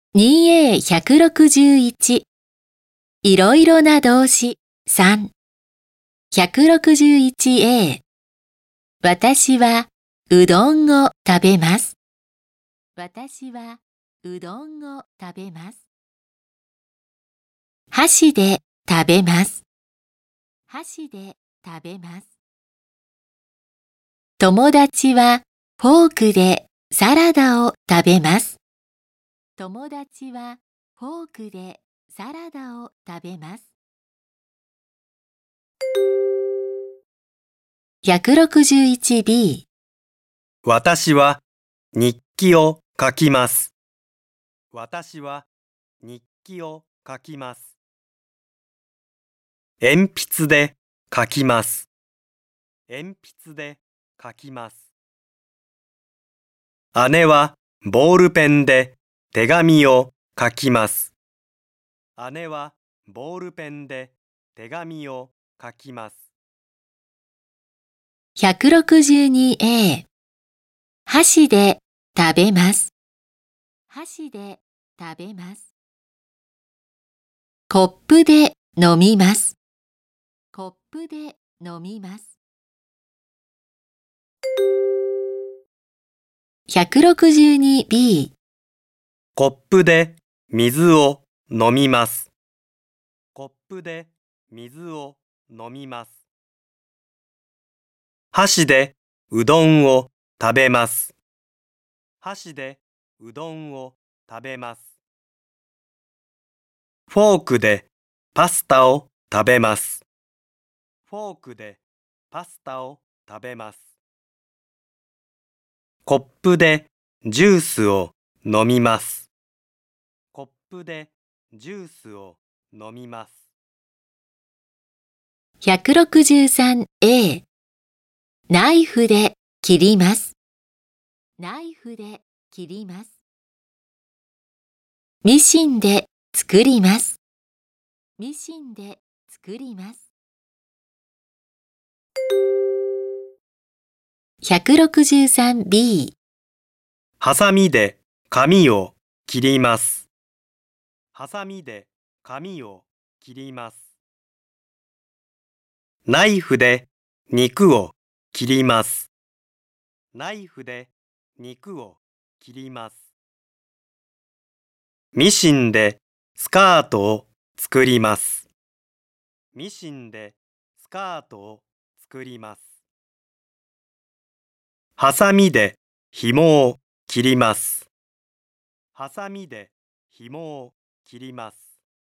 2A161 いろいろな動詞3 161A 私はうどんを食べます。私はうどんを食べます。箸で食べます。箸で食べます。友達はフォークでサラダを食べます。友達はフォークでサラダを食べます。161B 私は日記を書きます。私は日記を書きます。鉛筆で書きます。鉛筆で書きます。姉はボールペンで手紙を書きます。姉はボールペンで手紙を書きます。 162A 箸で食べます。箸で食べます。コップで飲みます。コップで飲みます。162B コップで水を飲みます。コップで水を飲みます。箸でうどんを食べます。箸でうどんを食べます。フォークでパスタを食べます。フォークでパスタを食べます。コップでジュースを飲みます。コップでジュースを飲みます。 163A ナイフで切ります。ナイフで切ります。ミシンで作ります。ミシンで作ります。163B ハサミで紙を切ります。ハサミで紙を切ります。ナイフで肉を切ります。ナイフで肉を切ります。ミシンでスカートを作ります。ミシンでスカートを作ります。ハサミで紐を切ります。ハサミで紐を切ります。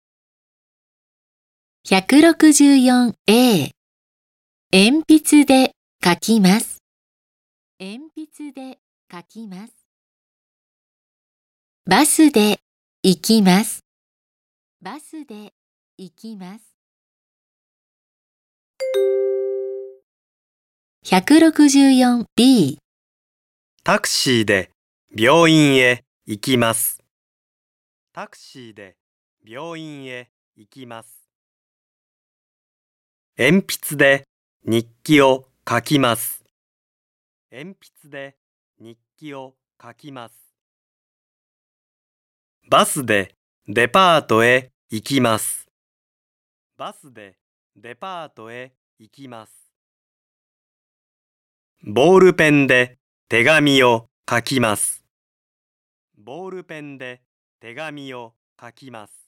164A 鉛筆で書きます。鉛筆で書きます。バスで行きます。バスで行きます。164B タクシーで病院へ行きます。タクシーで病院へ行きます。鉛筆で日記を書きます。鉛筆で日記を書きます。バスでデパートへ行きます。バスでデパートへ行きます。ボールペンで手紙を書きます。ボールペンで手紙を書きます。